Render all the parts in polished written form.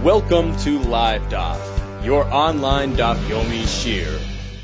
Welcome to Live Daf, your online Daf Yomi Shir.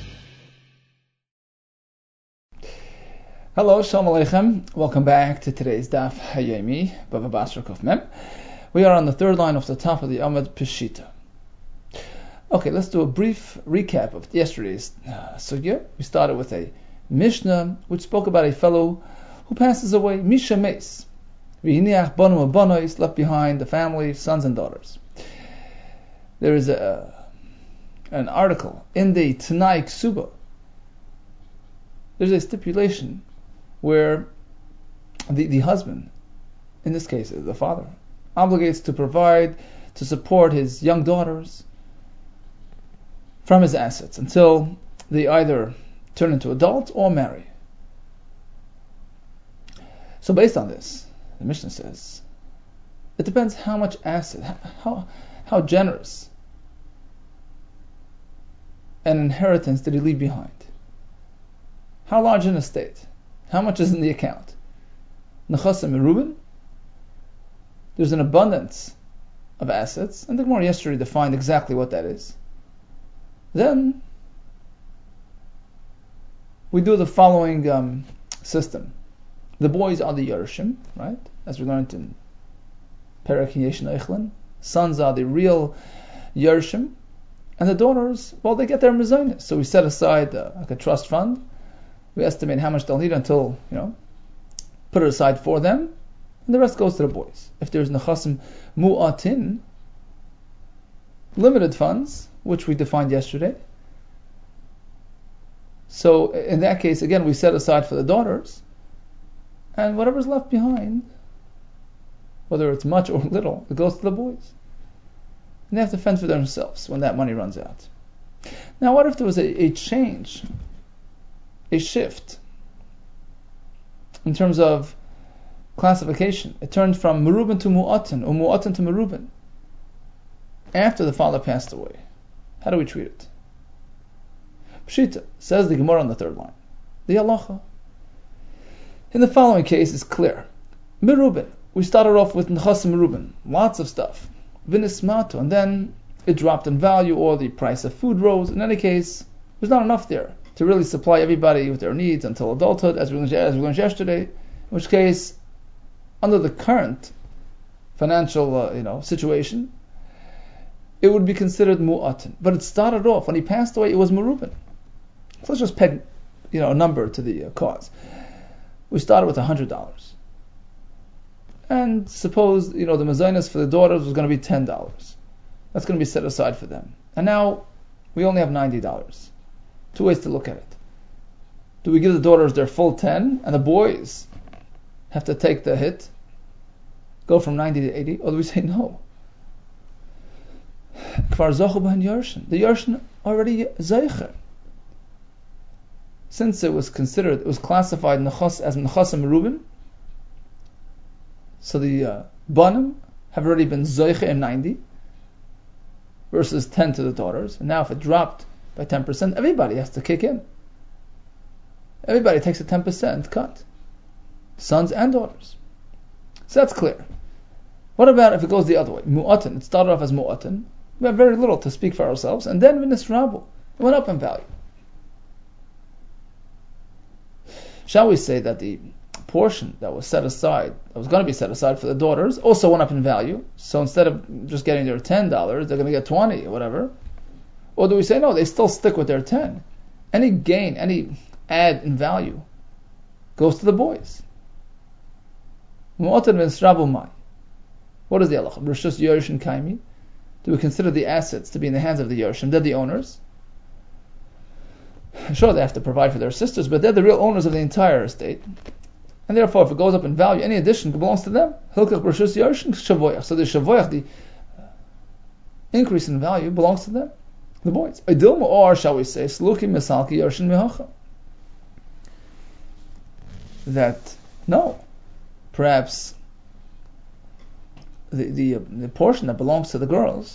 Hello, Shalom Aleichem. Welcome back to today's Daf Hayomi, Bava Basra Kuf Mem. We are on the third line of the top of the Amud Peshita. Okay, let's do a brief recap of yesterday's sugya. We started with a Mishnah which spoke about a fellow who passes away, Misha Meis. V'hiniach banu abanos, left behind the family, sons and daughters. There is an article in the Tanai Ksuba. There's a stipulation where the husband, in this case the father, obligates to provide, to support his young daughters from his assets until they either turn into adults or marry. So based on this, the Mishnah says, it depends how much asset, how generous an inheritance did he leave behind. How large an estate? How much is in the account? Nechasim Merubin, there's an abundance of assets, and the Gemara yesterday defined exactly what that is. Then we do the following system. The boys are the Yerushim, right? As we learned in Perek Yesh Eichlin. Sons are the real Yerushim, and the daughters, well, they get their mezainis. So we set aside like a trust fund. We estimate how much they'll need until, put it aside for them, and the rest goes to the boys. If there's nechasim mu'atin, limited funds, which we defined yesterday, so in that case, again, we set aside for the daughters, and whatever's left behind, whether it's much or little, it goes to the boys. And they have to fend for themselves when that money runs out. Now, what if there was a change, a shift in terms of classification? It turned from Merubin to Mu'atin, or Mu'atin to Merubin, after the father passed away. How do we treat it? Pshita, says the Gemara on the third line. The halacha in the following case is clear. Merubin, we started off with Nechasim Merubin, lots of stuff. Vinismato, and then it dropped in value, or the price of food rose. In any case, there's not enough there to really supply everybody with their needs until adulthood, as we learned yesterday. In which case, under the current financial situation, it would be considered mu'atin. But it started off, when he passed away, it was merubin. So let's just peg a number to the cause. We started with $100. And suppose, the mezainis for the daughters was going to be $10. That's going to be set aside for them. And now, we only have $90. Two ways to look at it. Do we give the daughters their full 10, and the boys have to take the hit, go from 90 to 80, or do we say no? Kvar zochu b'hen Yershin. The Yershin already zeicher. Since it was classified as Nechasim Merubin, so the Banim have already been Zoiche in 90 versus 10 to the daughters. And now if it dropped by 10%, everybody has to kick in. Everybody takes a 10% cut. Sons and daughters. So that's clear. What about if it goes the other way? Mu'atin. It started off as Mu'atin. We have very little to speak for ourselves. And then Vinis Rabu. It went up in value. Shall we say that the portion that was going to be set aside for the daughters, also went up in value? So instead of just getting their $10, they're going to get 20 or whatever. Or do we say no, they still stick with their 10? Any gain, any add in value goes to the boys. What is the halacha? Rishus Yerushim Kaimi. Do we consider the assets to be in the hands of the Yerushim? They're the owners. Sure, they have to provide for their sisters, but they're the real owners of the entire estate. And therefore, if it goes up in value, any addition belongs to them. Hilkach Rishus Yerushim Shavoyach. So the Shavoyach, the increase in value, belongs to them, the boys. Or shall we say, Sluki Misalki Yerushim Mihacha. That, no, perhaps the portion that belongs to the girls,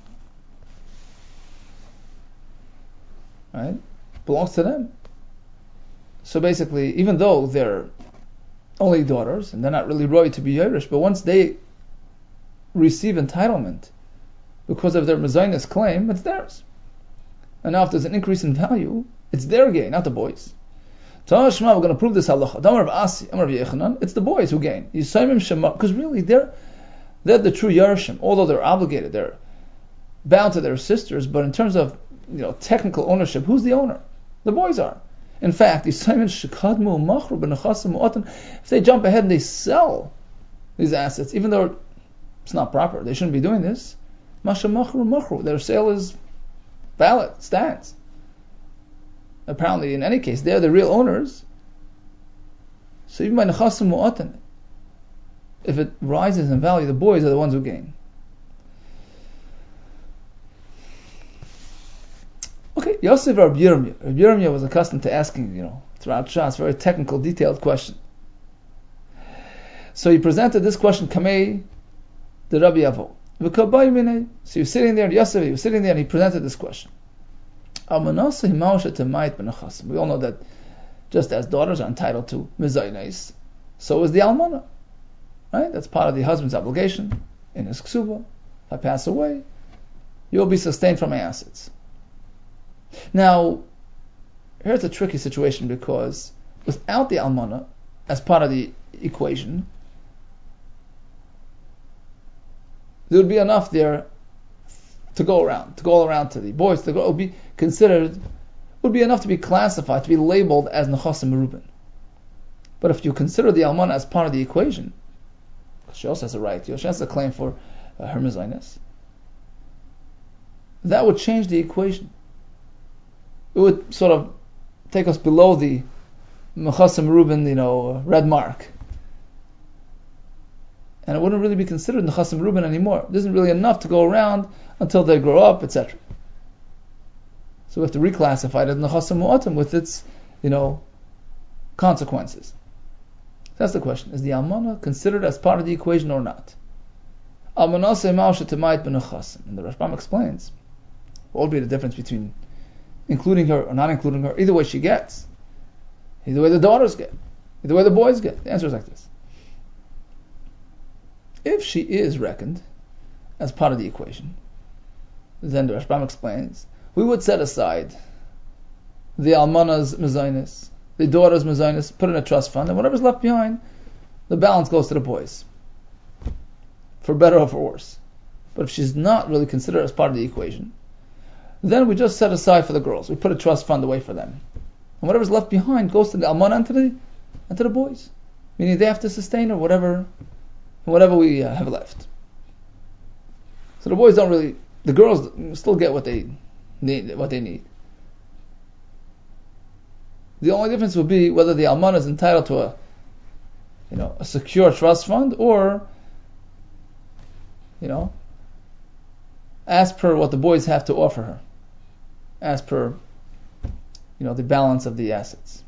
right, belongs to them. So basically, even though they're only daughters and they're not really roy to be Irish, but once they receive entitlement because of their mezainis claim, it's theirs. And now if there's an increase in value, it's their gain, not the boys. Tashma, we're going to prove this halacha. Damar of Asi, Amar of Yechanan, it's the boys who gain. Because really, they're the true Yarshim, although they're obligated, they're bound to their sisters, but in terms of technical ownership, who's the owner? The boys are. In fact, if they jump ahead and they sell these assets, even though it's not proper, they shouldn't be doing this, their sale is valid, stands. Apparently, in any case, they're the real owners. So even by nechasim mu'atan, if it rises in value, the boys are the ones who gain. Okay, Yosef Rabbi Yirmiyah. Rabbi Yirmiyah was accustomed to asking, throughout Shas, very technical, detailed question. So he presented this question, Kamei the Rabbi Yavo. So he was sitting there, Yosef, he was sitting there, and he presented this question. We all know that just as daughters are entitled to mezainis, so is the almana. Right? That's part of the husband's obligation in his ksuba. If I pass away, you'll be sustained from my assets. Now, here's a tricky situation, because without the almana as part of the equation, there would be enough there to go around to the boys. Would be considered, would be enough to be classified, to be labeled as nechasim merubin. But if you consider the almana as part of the equation, she also has a right, she has a claim for her mezainis, that would change the equation. It would sort of take us below the nechasim merubin, red mark. And it wouldn't really be considered nechasim merubin anymore. There isn't really enough to go around until they grow up, etc. So we have to reclassify it as nechasim mu'atim with its, consequences. That's the question. Is the almana considered as part of the equation or not? Almana se'mal shetemayit b'nechasim. And the Rashbam explains what would be the difference between including her or not including her. Either way she gets. Either way the daughters get. Either way the boys get. The answer is like this. If she is reckoned as part of the equation, then the Rashbam explains, we would set aside the almana's mezainis, the daughter's mezainis, put in a trust fund, and whatever's left behind, the balance goes to the boys, for better or for worse. But if she's not really considered as part of the equation, then we just set aside for the girls. We put a trust fund away for them, and whatever's left behind goes to the almana and to the boys, meaning they have to sustain or whatever we have left. So the boys don't really, the girls still get what they need. The only difference would be whether the almana is entitled to a secure trust fund, or as per what the boys have to offer her, as per the balance of the assets.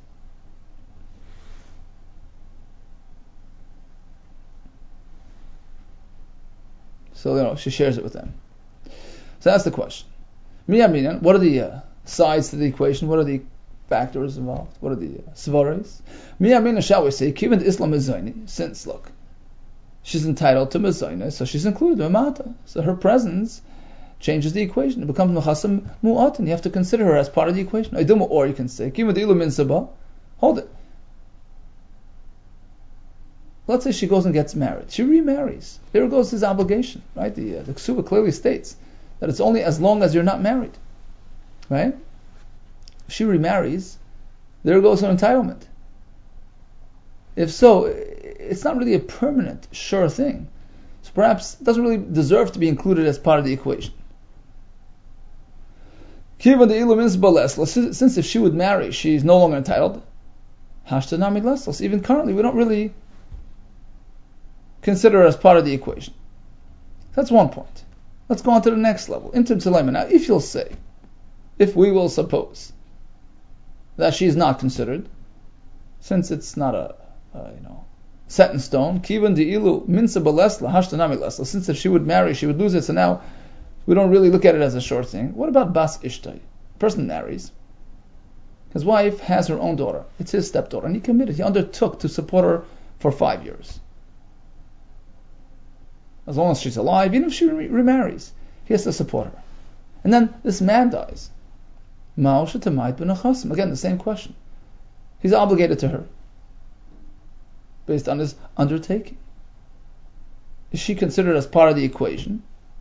So she shares it with them. So that's the question. Miyaminan, what are the sides to the equation? What are the factors involved? What are the svaras? Miyaminan, shall we say, given the Islam mezayni, since look, she's entitled to mezayna, so she's included in mata. So her presence changes the equation. It becomes nechasim mu'atin. You have to consider her as part of the equation. Or you can say, given the ilu min sabah, hold it. Let's say she goes and gets married. She remarries. There goes his obligation, right? The Ksuba clearly states that it's only as long as you're not married, right? If she remarries, there goes her entitlement. If so, it's not really a permanent, sure thing. So perhaps it doesn't really deserve to be included as part of the equation. Since if she would marry, she's no longer entitled. Even currently, we don't really consider her as part of the equation. That's one point. Let's go on to the next level. Now, if we will suppose that she is not considered, since it's not a set in stone, since if she would marry, she would lose it, so now we don't really look at it as a sure thing. What about bas ishtai? A person marries. His wife has her own daughter. It's his stepdaughter, and he undertook to support her for 5 years. As long as she's alive, even if she remarries, He has to support her. And then this man dies. Again, the same question. He's obligated to her based on his undertaking. Is she considered as part of the equation?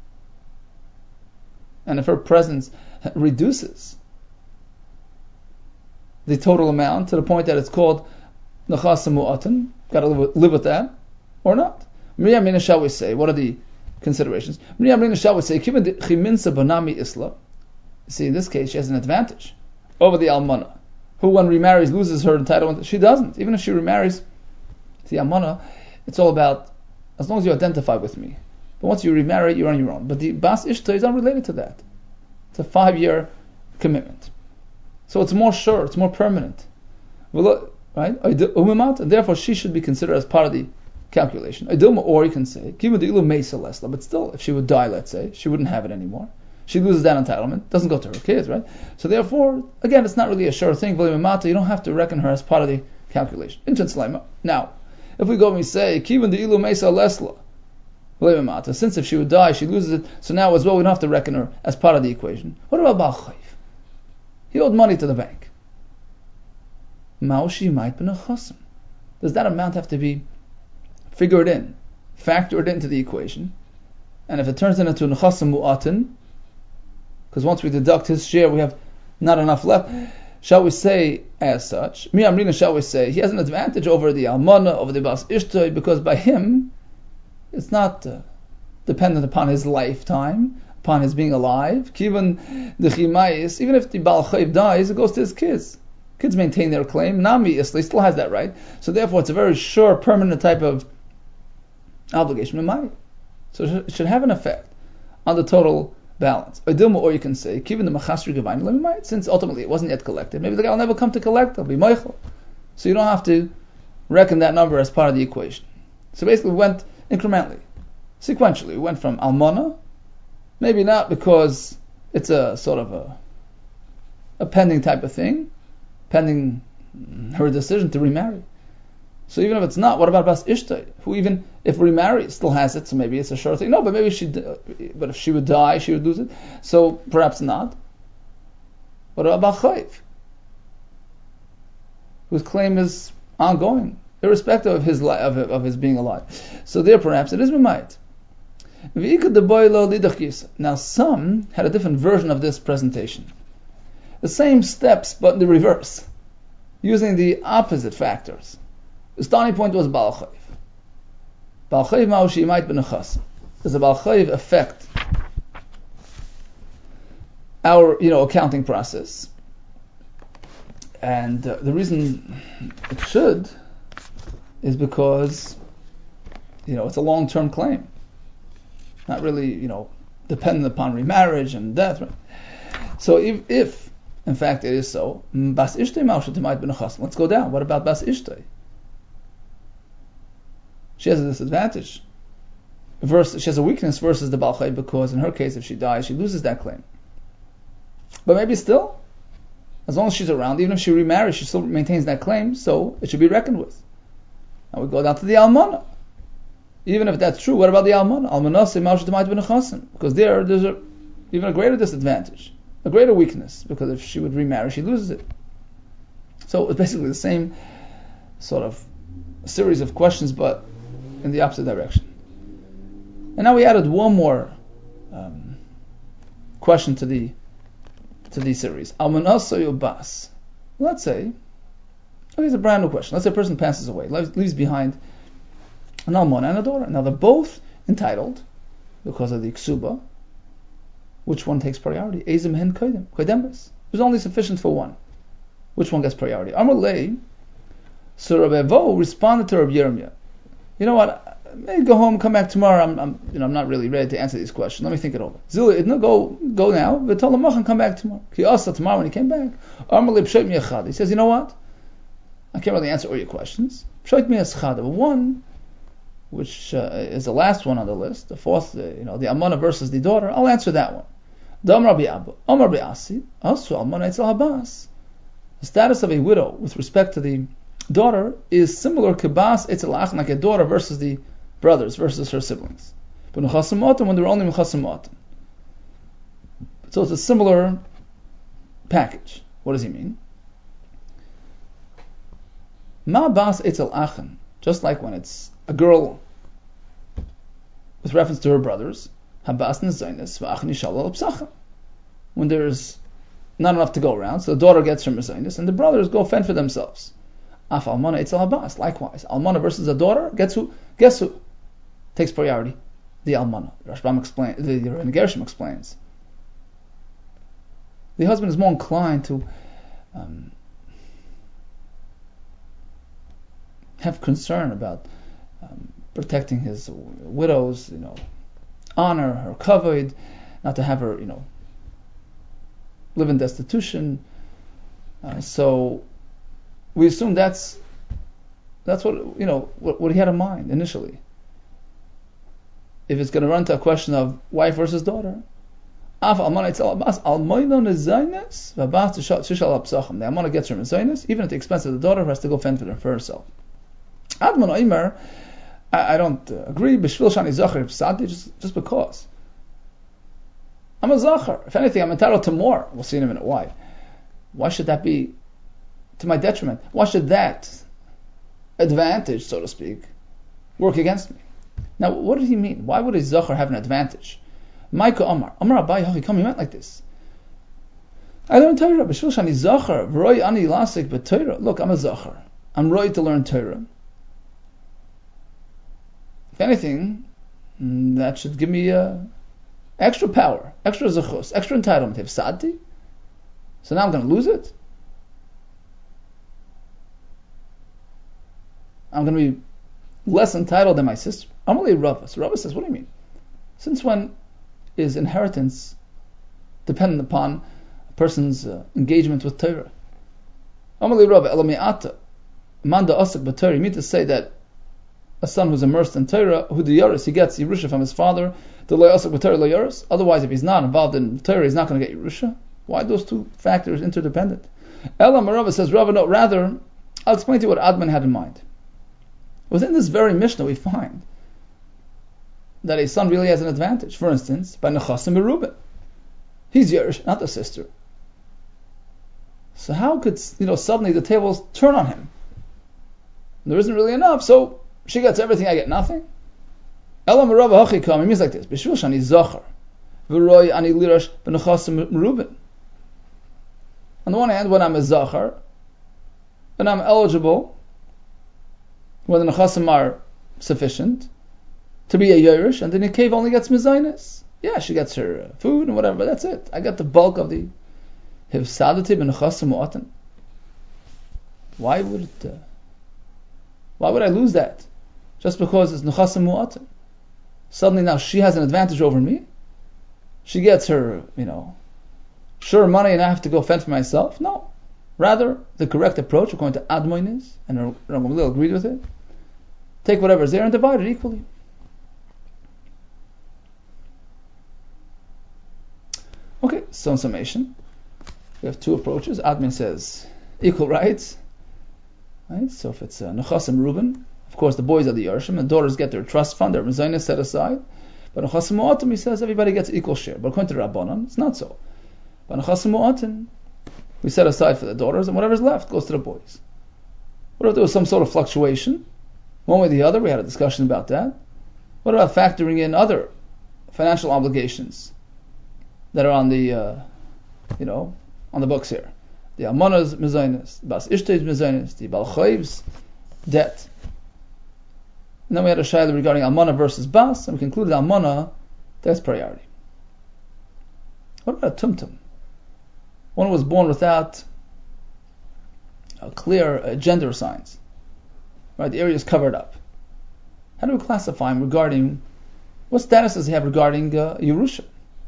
And if her presence reduces the total amount to the point that it's called Nachas Mu'atan, got to live with that, or not? Miriam Rina, shall we say, what are the considerations? Miriam Rina, shall we say, see, in this case, she has an advantage over the Almana, who when remarries loses her entitlement. She doesn't. Even if she remarries the Almana, it's all about, as long as you identify with me. But once you remarry, you're on your own. But the Bas Ishta is unrelated to that. It's a 5-year commitment. So it's more sure, it's more permanent. Right? And therefore she should be considered as part of the calculation. Or you can say, but still, if she would die, let's say, she wouldn't have it anymore. She loses that entitlement, doesn't go to her kids, right? So therefore, again, it's not really a sure thing. You don't have to reckon her as part of the calculation. Now, if we go and we say, since if she would die, she loses it, so now as well we don't have to reckon her as part of the equation. What about Baal Chayv? He owed money to the bank. Does that amount have to be figured in, factored into the equation? And if it turns into Nechasim Mu'atin, because once we deduct his share, we have not enough left, shall we say as such? Miriam Rina, shall we say, he has an advantage over the Almana, over the Bas Ishtoi, because by him, it's not dependent upon his lifetime, upon his being alive. Even the Chimayis, even if the Baal Chayv dies, it goes to his kids. Kids maintain their claim. Nami Isli still has that right. So therefore, it's a very sure, permanent type of obligation. So it should have an effect on the total balance. Or you can say, given the Machasri Gavain, since ultimately it wasn't yet collected, maybe the guy will never come to collect, it'll be Meichel. So you don't have to reckon that number as part of the equation. So basically we went incrementally, sequentially. We went from Almana, maybe not because it's a sort of a pending type of thing, pending her decision to remarry. So even if it's not, what about Bas Ishtay, who even if remarried still has it? So maybe it's a sure thing. No, but maybe but if she would die, she would lose it. So perhaps not. What about Baal Chayv, whose claim is ongoing, irrespective of his of his being alive? So there, perhaps it is Mimayit. Now some had a different version of this presentation. The same steps, but in the reverse, using the opposite factors. The starting point was Baal Chayv. Baal Chayv ma'oshi might be nechas. Does the Baal Chayv affect our accounting process? And the reason it should is because it's a long-term claim, not really dependent upon remarriage and death. Right? So if in fact it is so, Bas Ishtay ma'oshi might be nechas. Let's go down. What about Bas Ishtay? She has a disadvantage. She has a weakness versus the Baal Chayv because in her case, if she dies, she loses that claim. But maybe still, as long as she's around, even if she remarries, she still maintains that claim, so it should be reckoned with. Now we go down to the Almana. Even if that's true, what about the Almana? Because there's even a greater disadvantage, a greater weakness, because if she would remarry, she loses it. So it's basically the same sort of series of questions, but in the opposite direction. And now we added one more question to the series. Almanaso Bas. Let's say, it's a brand new question. Let's say a person passes away, leaves behind an almana and a daughter. Now they're both entitled because of the ksuba. Which one takes priority? Ezim hen kodemus. There's only sufficient for one. Which one gets priority? Amalei. So Rabbi Vo responded to Rabbi Yirmiyah. You know what? Maybe go home, come back tomorrow. I'm not really ready to answer these questions. Let me think it over. Zila, go now. V'tolamach, come back tomorrow. He asked tomorrow when he came back. He says, you know what? I can't really answer all your questions. One, which is the last one on the list, the fourth, the Amana versus the daughter. I'll answer that one. The status of a widow with respect to the daughter is similar to Bas Etzelach, like a daughter versus the brothers, versus her siblings. But when there were only Mechasim Ma'atim. So it's a similar package. What does he mean? Ma bas etzel achen, just like when it's a girl with reference to her brothers, habas nezaynis va'achen yishal al psachem. When there's not enough to go around, so the daughter gets her mezaynis, and the brothers go fend for themselves. Af almana etzel habas, likewise, almana versus a daughter, guess who takes priority? The almana. Rashbam explains. The Gershom explains. The husband is more inclined to have concern about protecting his widow's, honor, her kavod, not to have her, live in destitution. So we assume that's what he had in mind initially. If it's going to run to a question of wife versus daughter, the almana gets her mezaynis, even at the expense of the daughter who has to go fend for herself. Admon Omer, I don't agree. B'shvil shani zacher psati, just because I'm a zacher. If anything, I'm entitled to more. We'll see in a minute why. Why should that be to my detriment? Why should that advantage, so to speak, work against me? Now, what did he mean? Why would a zacher have an advantage? Maika Omar Abai Hachikam, he meant like this. I learned Torah. B'shvil shani zacher v'roi ani lasik b'Torah. Look, I'm a zacher. I'm right to learn Torah. If anything, that should give me extra power, extra zechus, extra entitlement. If sadti, so now I'm going to lose it. I'm going to be less entitled than my sister. Amalei Rava. So Rava says, what do you mean? Since when is inheritance dependent upon a person's engagement with Torah? Amalei Rava Elamiata Manda Asak B'Torah. You mean to say that a son who's immersed in Torah, who the Yaris, he gets Yerusha from his father, the Lo Asak B'Torah Lo Yaris. Otherwise, if he's not involved in Torah, he's not going to get Yerusha. Why are those two factors interdependent? Elam Rava says, Rava, no, rather, I'll explain to you what Adman had in mind. Within this very Mishnah, we find that a son really has an advantage. For instance, by Nechasim Merubin. He's Yerush, not the sister. So how could, suddenly the tables turn on him? There isn't really enough, so she gets everything, I get nothing. Elam Rava Hachikam, it means like this. B'shvil shani zachar, v'roi ani lirash b'nechasim merubin. On the one hand, when I'm a zachar, and I'm eligible, when the nechasim are sufficient, to be a yerush, and the nikev only gets mezainis. Yeah, she gets her food and whatever, but that's it. I got the bulk of the hivsadati b'nechasim mu'atan. Why would I lose that? Just because it's nechasim mu'atan. Suddenly now she has an advantage over me. She gets her, sure money and I have to go fend for myself. No. Rather, the correct approach, according to Admoin is, and Rav Gamliel agreed with it, take whatever is there and divide it equally. Okay, so in summation, we have two approaches. Admin says equal rights. Right? So if it's Nechasim Reuben, of course the boys are the Yershim, and daughters get their trust fund, their mezainis set aside. But Nechasim Mu'atim, he says everybody gets equal share. But according to Rabbanan, it's not so. But Nechasim Mu'atim, we set aside for the daughters, and whatever's left goes to the boys. What if there was some sort of fluctuation, one way or the other? We had a discussion about that. What about factoring in other financial obligations that are on the, on the books here? The Almana's mezainis, the Bas Ishtei's mezainis, the Bal Chayv's debt. And then we had a shayla regarding Almana versus Bas, and we concluded Almana, that's priority. What about a Tumtum? One who was born without clear gender signs. Right, the area is covered up. How do we classify him regarding, what status does he have regarding Yerusha?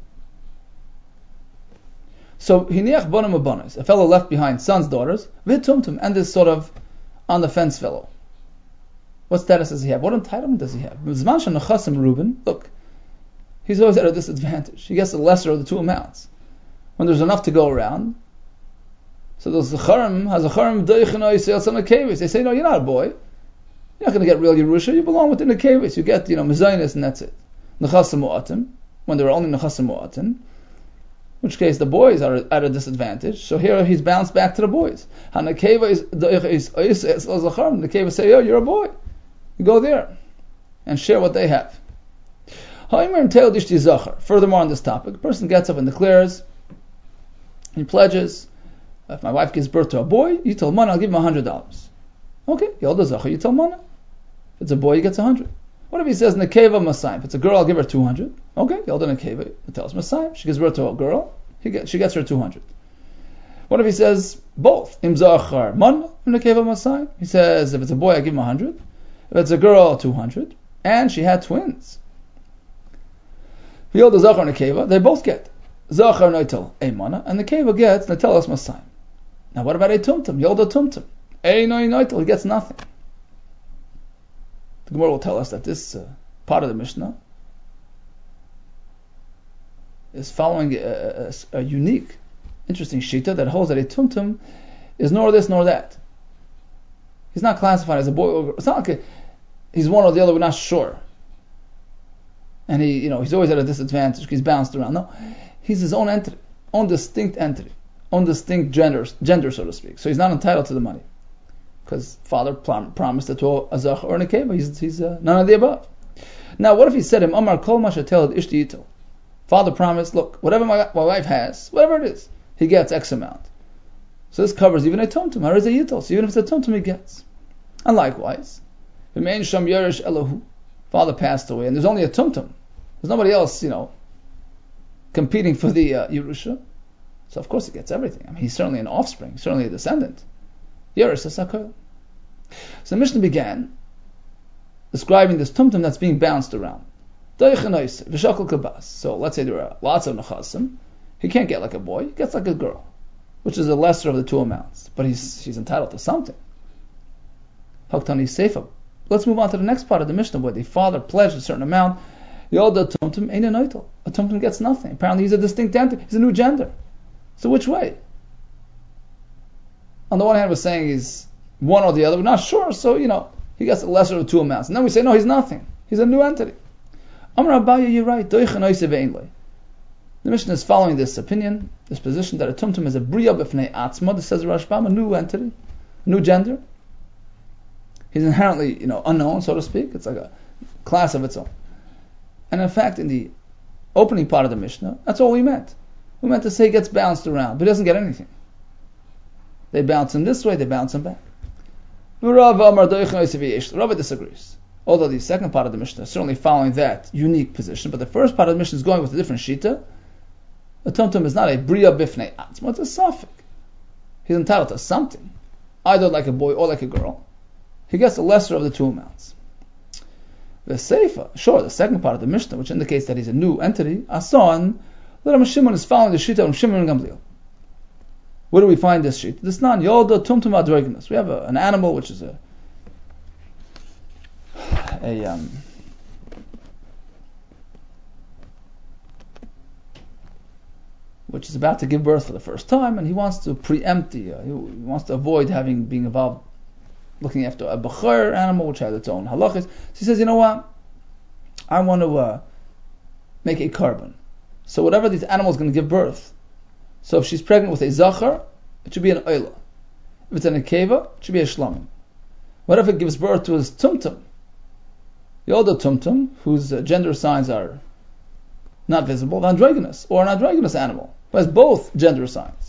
So, hiniach bonam abonis, a fellow left behind sons, daughters, v'tumtum, and this sort of on the fence fellow. What status does he have? What entitlement does he have? Zman shenachasim Reuben, look, he's always at a disadvantage. He gets the lesser of the two amounts. When there's enough to go around, so those zacharim has a charim doichino yisrael some kavis. They say, no, you're not a boy. You're not going to get real Yerusha. You belong within the kavis. You get, mezainis, and that's it. Nechasim mu'atim, when there are only nechasim mu'atim. which case the boys are at a disadvantage. So here he's bounced back to the boys. Hanakeva is the Nekeva say, oh, you're a boy. You go there and share what they have. Furthermore on this topic, a person gets up and declares, he pledges, if my wife gives birth to a boy, you tell Mana, I'll give him $100. Okay, Yolda Zachar, you tell Mana. If it's a boy, he gets 100. What if he says Nekeva Masayim? If it's a girl, I'll give her 200. Okay, Yolda Nekeva, it tells Masayim. She gives birth to a girl, she gets her 200. What if he says both? Im Zachar Mana, Nekeva Masayim. He says, if it's a boy, I give him 100. If it's a girl, 200. And she had twins. Yolda Zachar Nekeva, they both get Zachar Noitel Eimana, and Nekeva gets Netelas Masayim. Now what about a Tumtum? Yolda Tumtum. Einoi Noitel, he gets nothing. The Gemara will tell us that this part of the Mishnah is following a unique, interesting shita that holds that a Tumtum is nor this nor that. He's not classified as a boy or girl. It's not like he's one or the other, we're not sure. And he's always at a disadvantage, he's bounced around. No, he's his own entity, own distinct entity, own distinct gender, so to speak. So he's not entitled to the money. Because father promised it to a Zach or a Nekeva. He's none of the above. Now, what if he said him, Amar Kol Mashatel Ishti Yito? Father promised, look, whatever my wife has, whatever it is, he gets X amount. So this covers even a Tumtum. Or is a Yito? So even if it's a Tumtum, he gets. And likewise, Sham Yerush Elohu. Father passed away, and there's only a Tumtum. There's nobody else, competing for the Yerusha. So of course he gets everything. I mean, he's certainly an offspring, certainly a descendant. Yerush Sakol. So the Mishnah began describing this Tumtum that's being bounced around. So let's say there are lots of Nechasim. He can't get like a boy, he gets like a girl, which is the lesser of the two amounts. But he's entitled to something. Haktani Seifa. Let's move on to the next part of the Mishnah where the father pledged a certain amount. Yolda Tumtum ain't a noitel. A Tumtum gets nothing. Apparently he's a distinct entity. He's a new gender. So which way? On the one hand, we're saying he's one or the other. We're not sure. So, he gets the lesser of the two amounts. And then we say, no, he's nothing. He's a new entity. Amar Abaye, you're right. The Mishnah is following this opinion, this position that a Tumtum is a Briya B'fnei Atzma. This says Rashbam, a new entity, new gender. He's inherently, unknown, so to speak. It's like a class of its own. And in fact, in the opening part of the Mishnah, that's all we meant. We meant to say he gets bounced around, but he doesn't get anything. They bounce him this way, they bounce him back. Rava disagrees. Although the second part of the Mishnah is certainly following that unique position, but the first part of the Mishnah is going with a different shita. A Tumtum is not a Briya Bifnei Atzma, it's a Safik. He's entitled to something, either like a boy or like a girl. He gets the lesser of the two amounts. The Seifa, sure, the second part of the Mishnah, which indicates that he's a new entity, Asan, Ram Shimon is following the shita of Shimon and Gamliel. Where do we find this sheet? This non Yolda Tumtum Adroginus. We have an animal which is which is about to give birth for the first time, and he wants to preempt he wants to avoid being involved looking after a Bechor animal which has its own halachas. So he says, you know what? I want to make a carbon. So whatever this animal is going to give birth, so if she's pregnant with a Zachar, it should be an Oila. If it's an Nekeva, it should be a Shlamim. What if it gives birth to his Tumtum? Yolda Tumtum, whose gender signs are not visible, the androgynous, or an androgynous animal, who has both gender signs.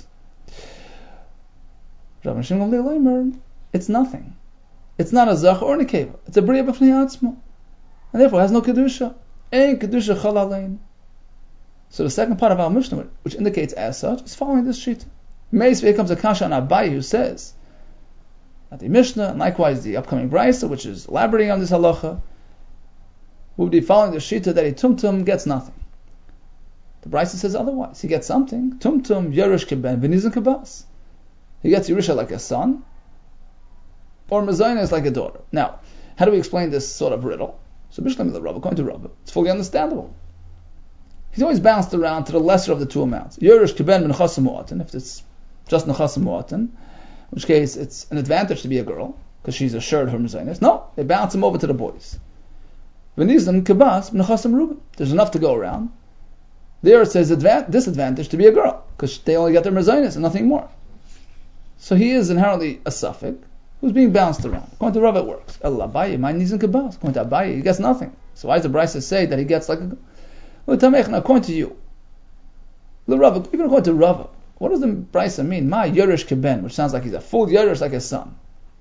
It's nothing. It's not a Zachar or a Nekeva. It's a Briya B'fnei Atzma. And therefore it has no Kedusha. Ein Kedusha Chal Alein. So the second part of our Mishnah, which indicates as such, is following this sheet. Maybe comes a kasha on Abaye who says that the Mishnah, and likewise the upcoming Brisa, which is elaborating on this halacha, would be following the shita that a Tumtum gets nothing. The Brisa says otherwise. He gets something. Tumtum Yerush Keben V'nizan Kabas. He gets Yerusha like a son, or Mezayna is like a daughter. Now, how do we explain this sort of riddle? So Bishlam the Rabbah, according to Rabbah, it's fully understandable. He's always bounced around to the lesser of the two amounts. Yerush Keben V'nechasim Mu'atan, if it's just Nechasim Mu'atan, in which case it's an advantage to be a girl, because she's assured her Mezayna. No, they bounce him over to the boys. V'nizan Kabas V'nechasim Ruben. There's enough to go around. There it says disadvantage to be a girl, because they only get their mezainis and nothing more. So he is inherently a suffix who's being bounced around. According to Rav, it works. Abaye, my knees and kabas. According to Abaye, he gets nothing. So why does the Brisa say that he gets like a... According to you, even according to Rav, what does the Brisa mean? Ma Yerush Keben, which sounds like he's a full Yerush like his son.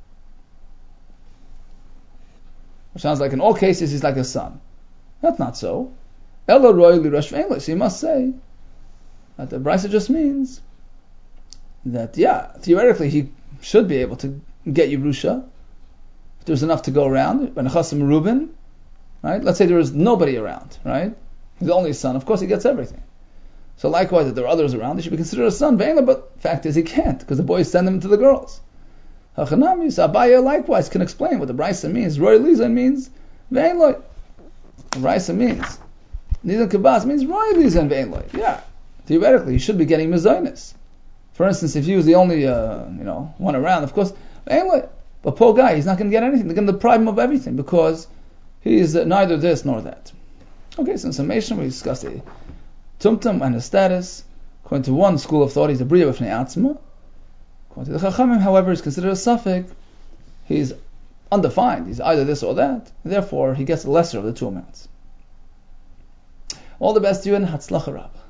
Which sounds like in all cases he's like a son. That's not so. Ella Roy Lirosh Ve'enloi. So you must say that the Brisa just means that, yeah, theoretically he should be able to get Yerusha if there's enough to go around. When Chasim Reuben, right? Let's say there is nobody around, right? He's the only son. Of course he gets everything. So likewise, if there are others around, he should be considered a son. But fact is, he can't, because the boys send him to the girls. Hachanami, so Abaye likewise can explain what the Brisa means. Roy Liza means Ve'enloi. The Brisa means Nizan Kabas means Roy Liza and Ve'enloi. Yeah, theoretically, he should be getting mezainis. For instance, if he was the only one around, of course, Ve'enloi. But poor guy, he's not going to get anything. They're going to deprive him of everything because he is neither this nor that. Okay, so in summation, we discussed the Tumtum and his status. According to one school of thought, he's a Bria B'fnei Atzma. According to the Chachamim, however, is considered a suffix. He's undefined. He's either this or that. Therefore, he gets the lesser of the two amounts. All the best to you and Hatzlacha Rabbah.